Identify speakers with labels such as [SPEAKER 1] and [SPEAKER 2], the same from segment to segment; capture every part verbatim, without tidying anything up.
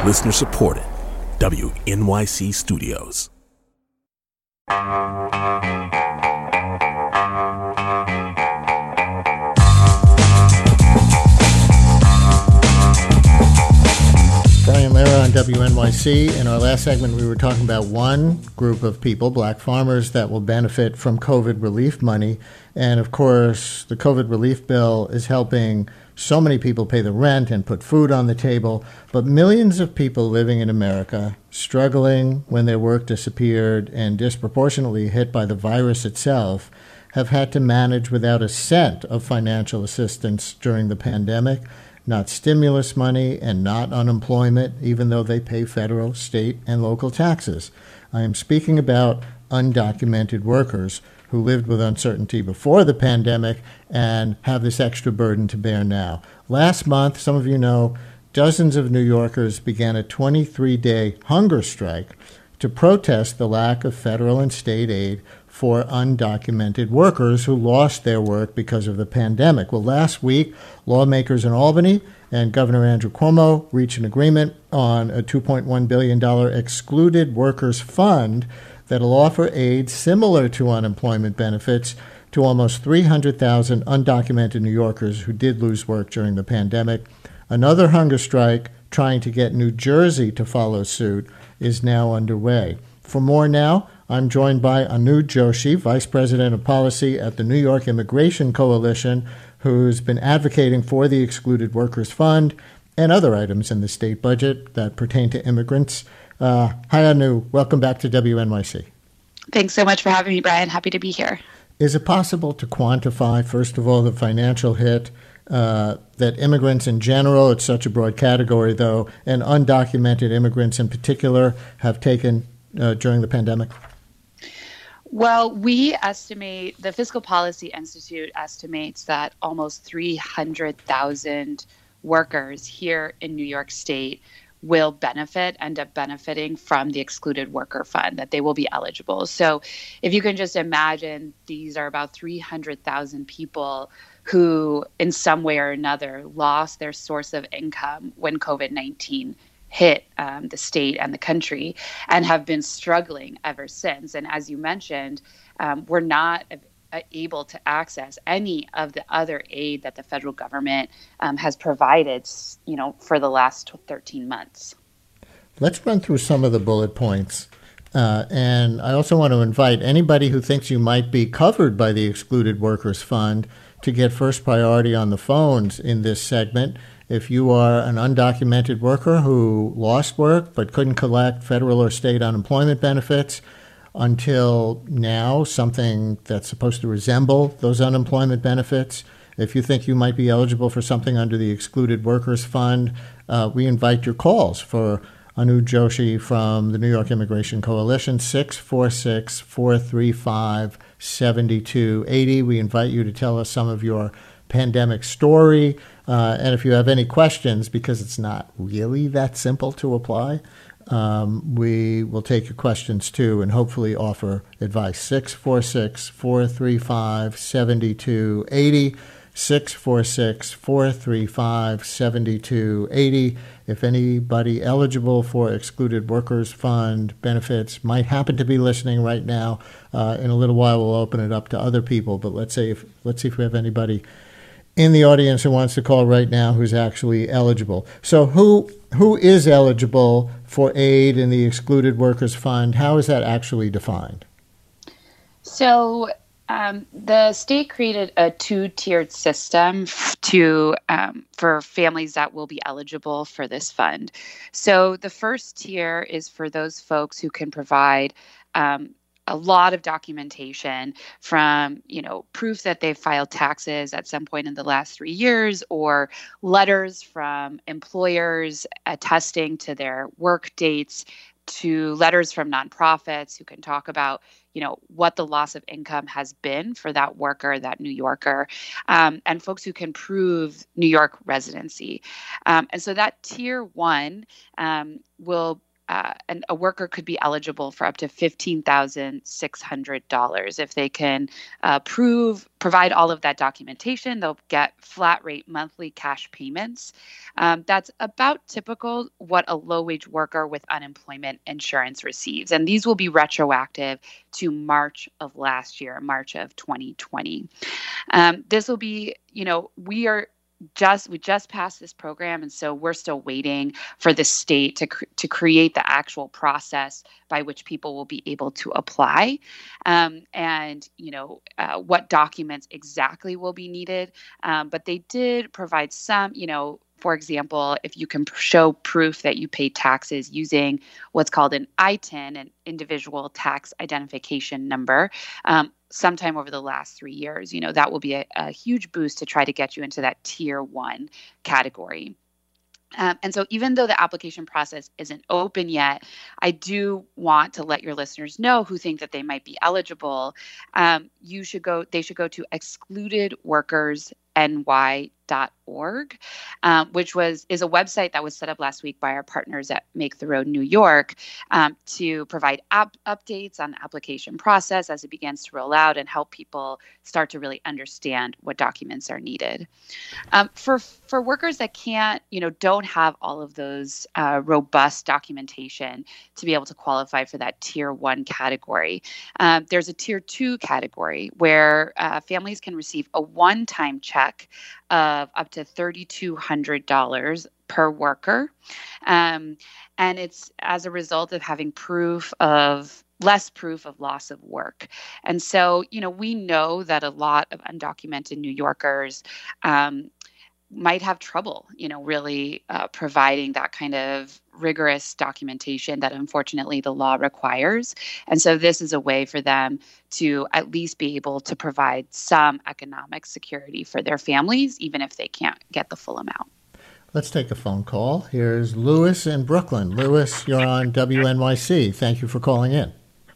[SPEAKER 1] Listener supported. W N Y C Studios.
[SPEAKER 2] Brian Lehrer on W N Y C. In our last segment, we were talking about one group of people, black farmers, that will benefit from COVID relief money. And of course, the COVID relief bill is helping so many people pay the rent and put food on the table. But millions of people living in America, struggling when their work disappeared and disproportionately hit by the virus itself, have had to manage without a cent of financial assistance during the pandemic. Not stimulus money and not unemployment, even though they pay federal, state, and local taxes. I am speaking about undocumented workers who lived with uncertainty before the pandemic and have this extra burden to bear now. Last month, some of you know, dozens of New Yorkers began a twenty-three day hunger strike to protest the lack of federal and state aid for undocumented workers who lost their work because of the pandemic. Well, last week, lawmakers in Albany and Governor Andrew Cuomo reached an agreement on a two point one billion dollars excluded workers fund that'll offer aid similar to unemployment benefits to almost three hundred thousand undocumented New Yorkers who did lose work during the pandemic. Another hunger strike trying to get New Jersey to follow suit is now underway. For more now, I'm joined by Anu Joshi, Vice President of Policy at the New York Immigration Coalition, who's been advocating for the Excluded Workers Fund and other items in the state budget that pertain to immigrants. Uh, hi, Anu. Welcome back to W N Y C.
[SPEAKER 3] Thanks so much for having me, Brian. Happy to be here.
[SPEAKER 2] Is it possible to quantify, first of all, the financial hit uh, that immigrants in general, it's such a broad category, though, and undocumented immigrants in particular have taken uh, during the pandemic?
[SPEAKER 3] Well, we estimate, the Fiscal Policy Institute estimates that almost three hundred thousand workers here in New York State will benefit, end up benefiting from the Excluded Worker Fund, that they will be eligible. So if you can just imagine, these are about three hundred thousand people who in some way or another lost their source of income when COVID nineteen hit um, the state and the country and have been struggling ever since. And as you mentioned, um, we're not uh, able to access any of the other aid that the federal government um, has provided, you know, for the last thirteen months.
[SPEAKER 2] Let's run through some of the bullet points. Uh, and I also want to invite anybody who thinks you might be covered by the Excluded Workers Fund to get first priority on the phones in this segment. If you are an undocumented worker who lost work but couldn't collect federal or state unemployment benefits until now, something that's supposed to resemble those unemployment benefits, if you think you might be eligible for something under the Excluded Workers Fund, uh, we invite your calls for Anu Joshi from the New York Immigration Coalition, six four six, four three five, seven two eight zero. We invite you to tell us some of your pandemic story. Uh, and if you have any questions, because it's not really that simple to apply, um, we will take your questions too and hopefully offer advice. six four six, four three five, seven two eight zero. six four six, four three five, seven two eight zero. If anybody eligible for Excluded Workers Fund benefits might happen to be listening right now, uh, in a little while we'll open it up to other people. But let's say if let's see if we have anybody in the audience who wants to call right now who's actually eligible. So who who is eligible for aid in the Excluded Workers Fund? How is that actually defined?
[SPEAKER 3] So um, the state created a two-tiered system f- to um, for families that will be eligible for this fund. So the first tier is for those folks who can provide um, a lot of documentation from, you know, proof that they've filed taxes at some point in the last three years or letters from employers attesting to their work dates, to letters from nonprofits who can talk about, you know, what the loss of income has been for that worker, that New Yorker, um, and folks who can prove New York residency. Um, and so that tier one um, will uh, an, a worker could be eligible for up to fifteen thousand six hundred dollars if they can uh, prove, provide all of that documentation. They'll get flat rate monthly cash payments. Um, that's about typical what a low-wage worker with unemployment insurance receives. And these will be retroactive to March of last year, March of twenty twenty. Um, this will be, you know, we are just we just passed this program, and so we're still waiting for the state to cr- to create the actual process by which people will be able to apply, um, and you know uh, what documents exactly will be needed. Um, but they did provide some, you know. For example, if you can show proof that you paid taxes using what's called an I T I N, an individual tax identification number, um, sometime over the last three years, you know, that will be a, a huge boost to try to get you into that tier one category. Um, and so even though the application process isn't open yet, I do want to let your listeners know who think that they might be eligible. Um, you should go, they should go to excluded workers N Y dot org, um, which was is a website that was set up last week by our partners at Make the Road New York um, to provide app updates on the application process as it begins to roll out and help people start to really understand what documents are needed. Um, for for workers that can't, you know, don't have all of those uh, robust documentation to be able to qualify for that tier one category, um, there's a tier two category where uh, families can receive a one-time check of up to three thousand two hundred dollars per worker. Um, and it's as a result of having proof of less proof of loss of work. And so, you know, we know that a lot of undocumented New Yorkers um, might have trouble, you know, really uh, providing that kind of rigorous documentation that unfortunately the law requires. And so this is a way for them to at least be able to provide some economic security for their families, even if they can't get the full amount.
[SPEAKER 2] Let's take a phone call. Here's Lewis in Brooklyn. Lewis, you're on W N Y C. Thank you for calling in.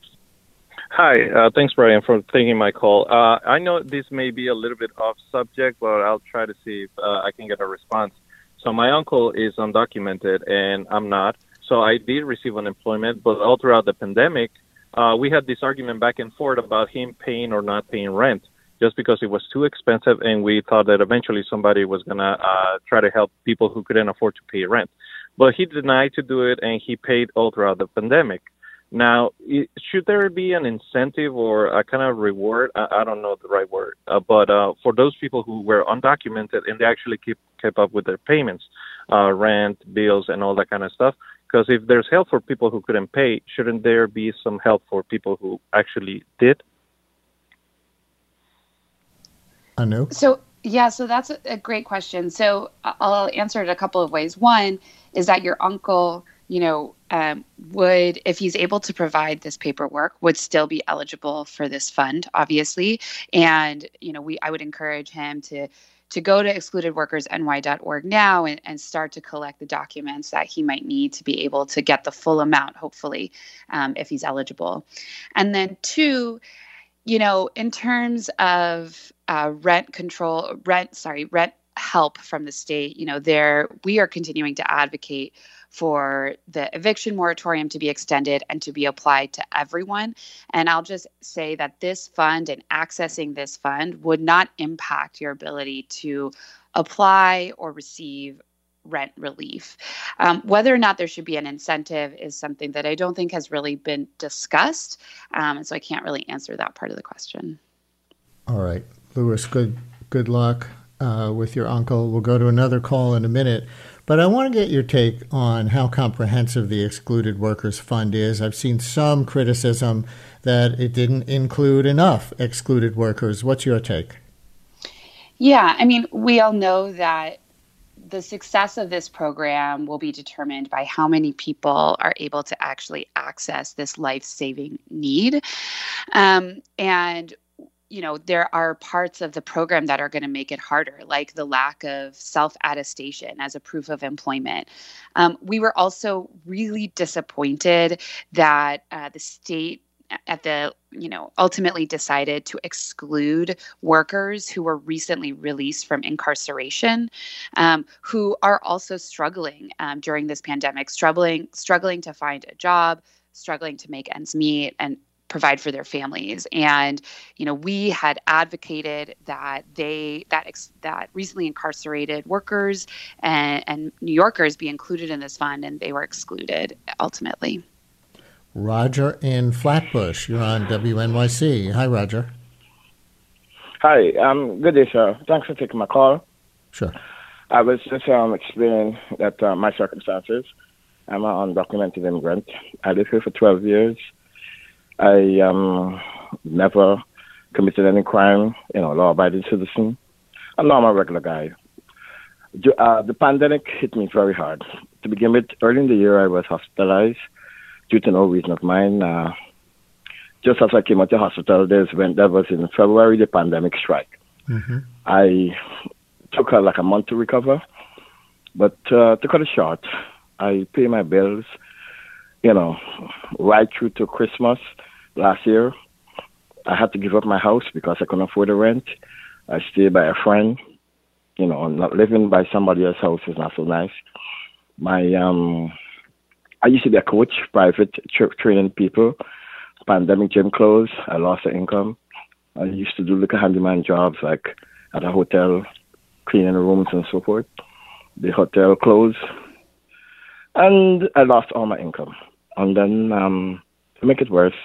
[SPEAKER 4] Hi, uh, thanks, Brian, for taking my call. Uh, I know this may be a little bit off subject, but I'll try to see if uh, I can get a response. So my uncle is undocumented, and I'm not. So I did receive unemployment, but all throughout the pandemic, uh, we had this argument back and forth about him paying or not paying rent, just because it was too expensive, and we thought that eventually somebody was going to uh, try to help people who couldn't afford to pay rent. But he denied to do it, and he paid all throughout the pandemic. Now, should there be an incentive or a kind of reward? I don't know the right word, uh, but uh, for those people who were undocumented and they actually keep kept up with their payments, uh, rent, bills, and all that kind of stuff? Because if there's help for people who couldn't pay, shouldn't there be some help for people who actually did?
[SPEAKER 2] Anu?
[SPEAKER 3] So, yeah, so that's a great question. So I'll answer it a couple of ways. One is that your uncle, you know, um, would, if he's able to provide this paperwork, would still be eligible for this fund, obviously. And, you know, we I would encourage him to to go to excluded workers N Y dot org now and, and start to collect the documents that he might need to be able to get the full amount, hopefully, um, if he's eligible. And then two, you know, in terms of uh, rent control, rent, sorry, rent help from the state, you know, there we are continuing to advocate for the eviction moratorium to be extended and to be applied to everyone. And I'll just say that this fund and accessing this fund would not impact your ability to apply or receive rent relief. Um, whether or not there should be an incentive is something that I don't think has really been discussed. Um, and so I can't really answer that part of the question.
[SPEAKER 2] All right. Lewis, good, good luck uh, with your uncle. We'll go to another call in a minute. But I want to get your take on how comprehensive the Excluded Workers Fund is. I've seen some criticism that it didn't include enough excluded workers. What's your take?
[SPEAKER 3] Yeah, I mean, we all know that the success of this program will be determined by how many people are able to actually access this life-saving need. Um, and you know, there are parts of the program that are going to make it harder, like the lack of self-attestation as a proof of employment. Um, we were also really disappointed that uh, the state at the, you know, ultimately decided to exclude workers who were recently released from incarceration, um, who are also struggling um, during this pandemic, struggling, struggling to find a job, struggling to make ends meet and provide for their families. And, you know, we had advocated that they, that, ex, that recently incarcerated workers and, and New Yorkers be included in this fund, and they were excluded ultimately.
[SPEAKER 2] Roger in Flatbush, you're on W N Y C. Hi, Roger.
[SPEAKER 5] Hi, um, good day, sir. Thanks for taking my call.
[SPEAKER 2] Sure.
[SPEAKER 5] I was just um, explaining that uh, my circumstances. I'm an undocumented immigrant. I live here for twelve years. I um, never committed any crime, you know, law-abiding citizen. I'm not a regular guy. Uh, the pandemic hit me very hard. To begin with, early in the year, I was hospitalized due to no reason of mine. Uh, just as I came out of the hospital, there's when that was in February, the pandemic strike.
[SPEAKER 2] Mm-hmm.
[SPEAKER 5] I took uh, like a month to recover, but uh, to cut it short, I pay my bills, you know, right through to Christmas last year. I had to give up my house because I couldn't afford the rent. I stayed by a friend. You know, not living by somebody else's house is not so nice. My um, I used to be a coach, private tra- training people. Pandemic gym closed. I lost the income. I used to do little handyman jobs like at a hotel, cleaning rooms and so forth. The hotel closed, and I lost all my income. And then um, to make it worse,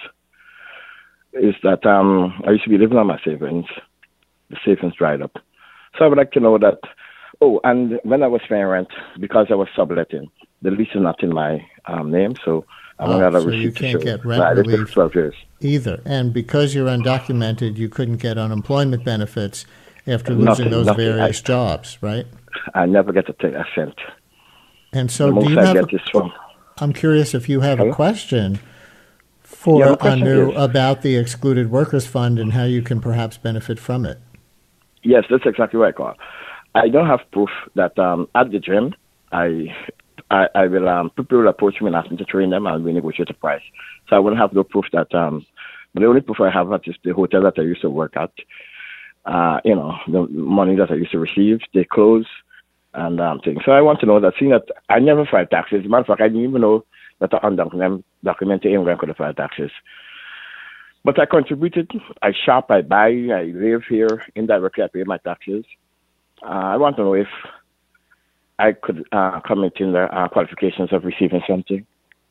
[SPEAKER 5] is that um, I used to be living on my savings. The savings dried up. So I would like to know that, oh, and when I was paying rent, because I was subletting, the lease is not in my um, name, so I'm
[SPEAKER 2] oh,
[SPEAKER 5] going to
[SPEAKER 2] so
[SPEAKER 5] receive
[SPEAKER 2] you can't
[SPEAKER 5] show.
[SPEAKER 2] get rent
[SPEAKER 5] I lived
[SPEAKER 2] relief
[SPEAKER 5] there for twelve years.
[SPEAKER 2] Either. And because you're undocumented, you couldn't get unemployment benefits after losing
[SPEAKER 5] Nothing,
[SPEAKER 2] those
[SPEAKER 5] nothing.
[SPEAKER 2] various
[SPEAKER 5] I,
[SPEAKER 2] jobs, right?
[SPEAKER 5] I never get to take a cent.
[SPEAKER 2] And so
[SPEAKER 5] the
[SPEAKER 2] do
[SPEAKER 5] most
[SPEAKER 2] you
[SPEAKER 5] I
[SPEAKER 2] have,
[SPEAKER 5] get is from...
[SPEAKER 2] I'm curious if you have
[SPEAKER 5] Hello?
[SPEAKER 2] a question for
[SPEAKER 5] Yeah, my question
[SPEAKER 2] Anu
[SPEAKER 5] is-
[SPEAKER 2] about the Excluded Workers Fund and how you can perhaps benefit from it.
[SPEAKER 5] Yes, that's exactly what I call. I don't have proof that um, at the gym, I I, I will, um, people will approach me and ask me to train them and we negotiate the price. So I wouldn't have no proof that, um, but the only proof I have is the hotel that I used to work at. Uh, you know, the money that I used to receive, they close and um, things. So I want to know that, seeing that I never filed taxes. As a matter of fact, I didn't even know that an undocumented immigrant could have filed taxes. But I contributed. I shop, I buy, I live here. Indirectly, I pay my taxes. Uh, I want to know if I could uh, come in the uh, qualifications of receiving something.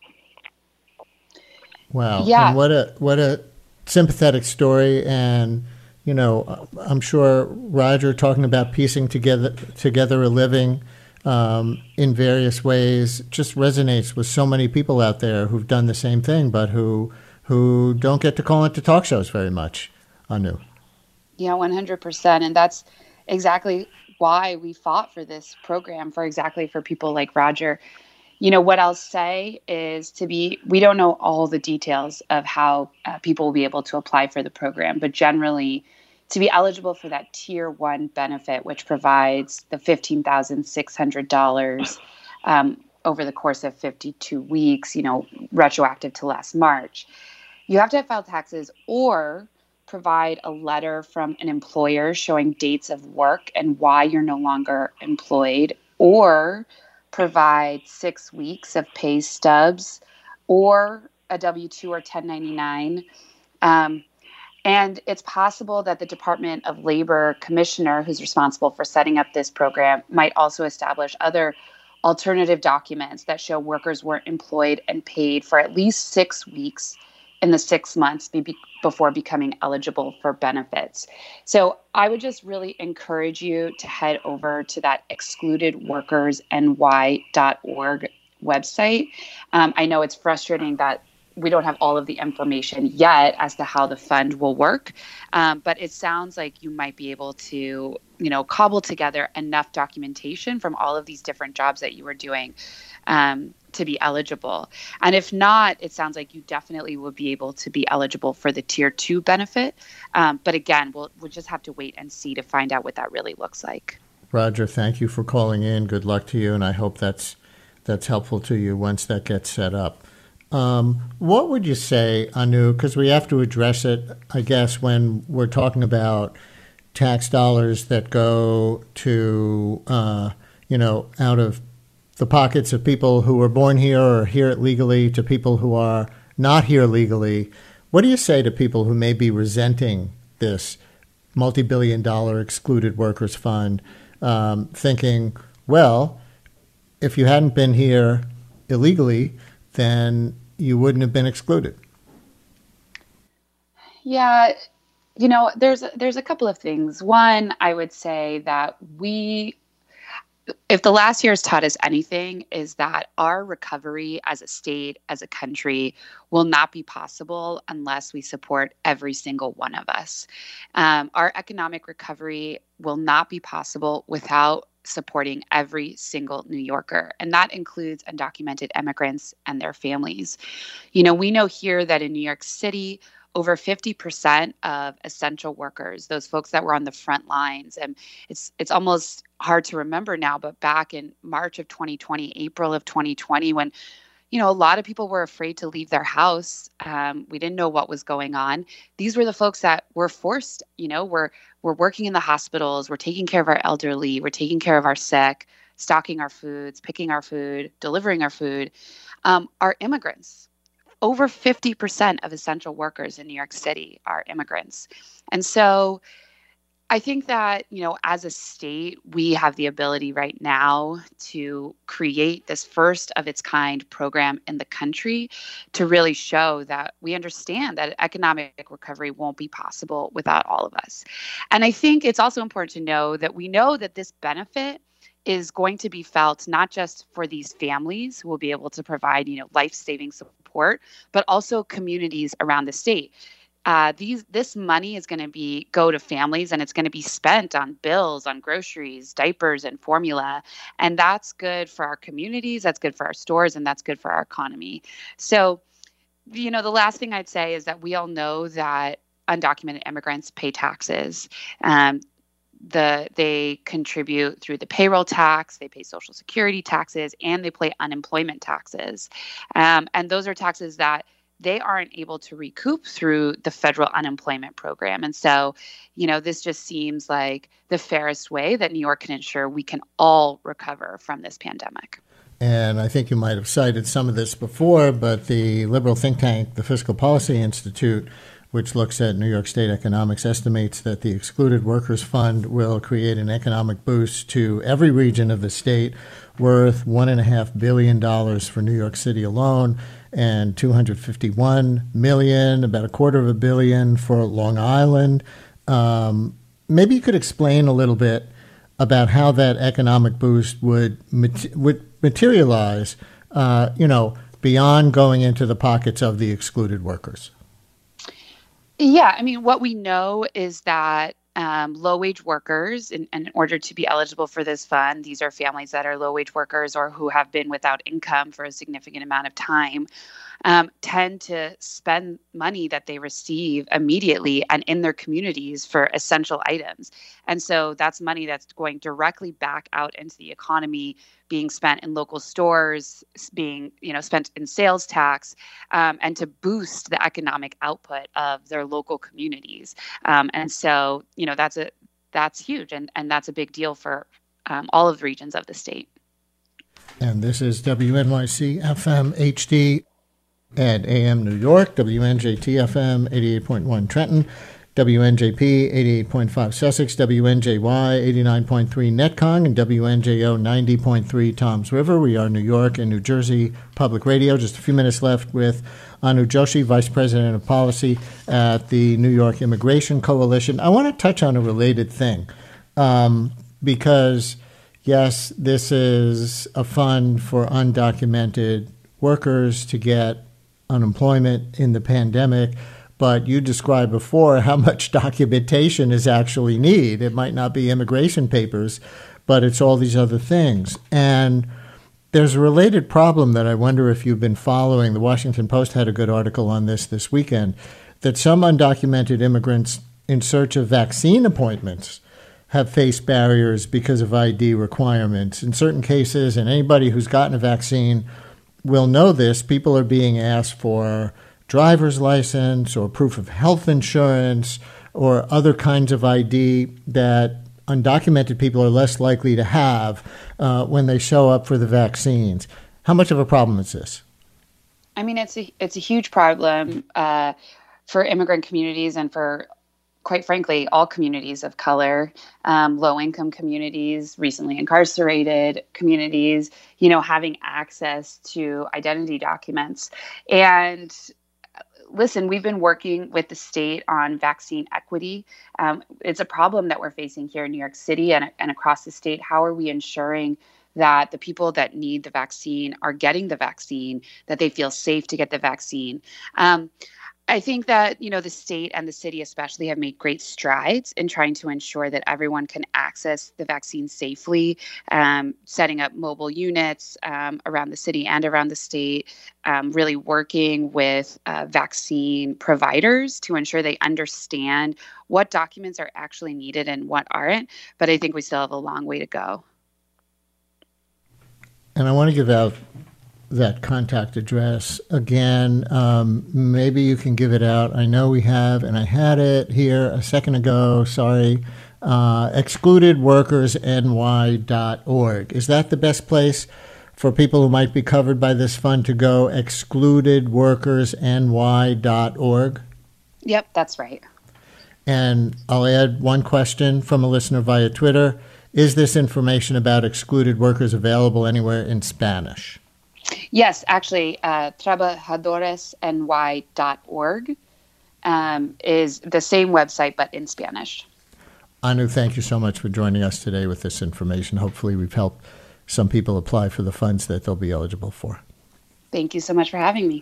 [SPEAKER 2] Wow.
[SPEAKER 3] Yeah.
[SPEAKER 2] And what a what a sympathetic story. And, you know, I'm sure Roger talking about piecing together together a living um, in various ways just resonates with so many people out there who've done the same thing, but who who don't get to call into talk shows very much, Anu.
[SPEAKER 3] Yeah, one hundred percent. And that's exactly why we fought for this program, for exactly for people like Roger. You know, what I'll say is to be, we don't know all the details of how uh, people will be able to apply for the program, but generally to be eligible for that tier one benefit, which provides the fifteen thousand six hundred dollars um, over the course of fifty-two weeks, you know, retroactive to last March, you have to have filed taxes or provide a letter from an employer showing dates of work and why you're no longer employed, or provide six weeks of pay stubs or a W two or ten ninety-nine. Um, and it's possible that the Department of Labor commissioner who's responsible for setting up this program might also establish other alternative documents that show workers weren't employed and paid for at least six weeks in the six months be- before becoming eligible for benefits. So I would just really encourage you to head over to that excluded workers N Y dot org website. Um, I know it's frustrating that we don't have all of the information yet as to how the fund will work, um, but it sounds like you might be able to, you know, cobble together enough documentation from all of these different jobs that you were doing um, to be eligible. And if not, it sounds like you definitely will be able to be eligible for the tier two benefit. Um, but again, we'll we'll just have to wait and see to find out what that really looks like.
[SPEAKER 2] Roger, thank you for calling in. Good luck to you, and I hope that's that's helpful to you once that gets set up. Um, what would you say, Anu, because we have to address it, I guess, when we're talking about tax dollars that go to, uh, you know, out of the pockets of people who were born here or here legally to people who are not here legally. What do you say to people who may be resenting this multi-billion dollar excluded workers fund, um, thinking, well, if you hadn't been here illegally, then you wouldn't have been excluded?
[SPEAKER 3] Yeah, you know, there's there's a couple of things. One, I would say that we, if the last year has taught us anything, is that our recovery as a state, as a country, will not be possible unless we support every single one of us. Um, our economic recovery will not be possible without supporting every single New Yorker. And that includes undocumented immigrants and their families. You know, we know here that in New York City, over fifty percent of essential workers, those folks that were on the front lines, and it's it's almost hard to remember now, but back in March of twenty twenty, April of twenty twenty, when, you know, a lot of people were afraid to leave their house. Um, we didn't know what was going on. These were the folks that were forced, you know, we're, we're working in the hospitals, we're taking care of our elderly, we're taking care of our sick, stocking our foods, picking our food, delivering our food, um, are immigrants. Over fifty percent of essential workers in New York City are immigrants. And so I think that, you know, as a state, we have the ability right now to create this first of its kind program in the country to really show that we understand that economic recovery won't be possible without all of us. And I think it's also important to know that we know that this benefit is going to be felt not just for these families who will be able to provide, you know, life-saving support, but also communities around the state. Uh, these this money is going to be go to families, and it's going to be spent on bills, on groceries, diapers, and formula, and that's good for our communities, that's good for our stores, and that's good for our economy. So, you know, the last thing I'd say is that we all know that undocumented immigrants pay taxes. Um, The they contribute through the payroll tax, they pay Social Security taxes, and they pay unemployment taxes. Um, and those are taxes that they aren't able to recoup through the federal unemployment program. And so, you know, this just seems like the fairest way that New York can ensure we can all recover from this pandemic.
[SPEAKER 2] And I think you might have cited some of this before, but the liberal think tank, the Fiscal Policy Institute, which looks at New York State economics, estimates that the Excluded Workers Fund will create an economic boost to every region of the state worth one point five billion dollars for New York City alone and two hundred fifty-one million dollars, about a quarter of a billion for Long Island. Um, maybe you could explain a little bit about how that economic boost would, would materialize, uh, you know, beyond going into the pockets of the excluded workers.
[SPEAKER 3] Yeah, I mean, what we know is that um, low-wage workers, in, in order to be eligible for this fund, these are families that are low-wage workers or who have been without income for a significant amount of time, um, tend to spend money that they receive immediately and in their communities for essential items. And so that's money that's going directly back out into the economy, being spent in local stores, being, you know, spent in sales tax, um, and to boost the economic output of their local communities. Um, and so, you know, that's a that's huge, and, and that's a big deal for um, all of the regions of the state.
[SPEAKER 2] And this is W N Y C F M H D at A M New York, W N J T F M eighty-eight point one Trenton, W N J P eighty-eight point five Sussex, W N J Y eighty-nine point three Netcong, and W N J O ninety point three Toms River. We are New York and New Jersey Public Radio. Just a few minutes left with Anu Joshi, Vice President of Policy at the New York Immigration Coalition. I want to touch on a related thing um, because, yes, this is a fund for undocumented workers to get unemployment in the pandemic, but you described before how much documentation is actually needed. It might not be immigration papers, but it's all these other things. And there's a related problem that I wonder if you've been following. The Washington Post had a good article on this this weekend, that some undocumented immigrants in search of vaccine appointments have faced barriers because of I D requirements. In certain cases, and anybody who's gotten a vaccine will know this, people are being asked for driver's license or proof of health insurance or other kinds of I D that undocumented people are less likely to have uh, when they show up for the vaccines. How much of a problem is this?
[SPEAKER 3] I mean, it's a it's a huge problem uh, for immigrant communities and for, quite frankly, all communities of color, um, low-income communities, recently incarcerated communities, you know, having access to identity documents. And listen, we've been working with the state on vaccine equity. Um, it's a problem that we're facing here in New York City and, and across the state. How are we ensuring that the people that need the vaccine are getting the vaccine, that they feel safe to get the vaccine? Um, I think that, you know, the state and the city especially have made great strides in trying to ensure that everyone can access the vaccine safely, um, setting up mobile units um, around the city and around the state, um, really working with uh, vaccine providers to ensure they understand what documents are actually needed and what aren't. But I think we still have a long way to go.
[SPEAKER 2] And I want to give out that contact address again. Um, maybe you can give it out. I know we have, and I had it here a second ago. Sorry. Uh, excluded workers N Y dot org. Is that the best place for people who might be covered by this fund to go? excluded workers N Y dot org?
[SPEAKER 3] Yep, that's right.
[SPEAKER 2] And I'll add one question from a listener via Twitter. Is this information about excluded workers available anywhere in Spanish?
[SPEAKER 3] Yes, actually, uh, trabajadores N Y dot org um, is the same website, but in Spanish.
[SPEAKER 2] Anu, thank you so much for joining us today with this information. Hopefully we've helped some people apply for the funds that they'll be eligible for.
[SPEAKER 3] Thank you so much for having me.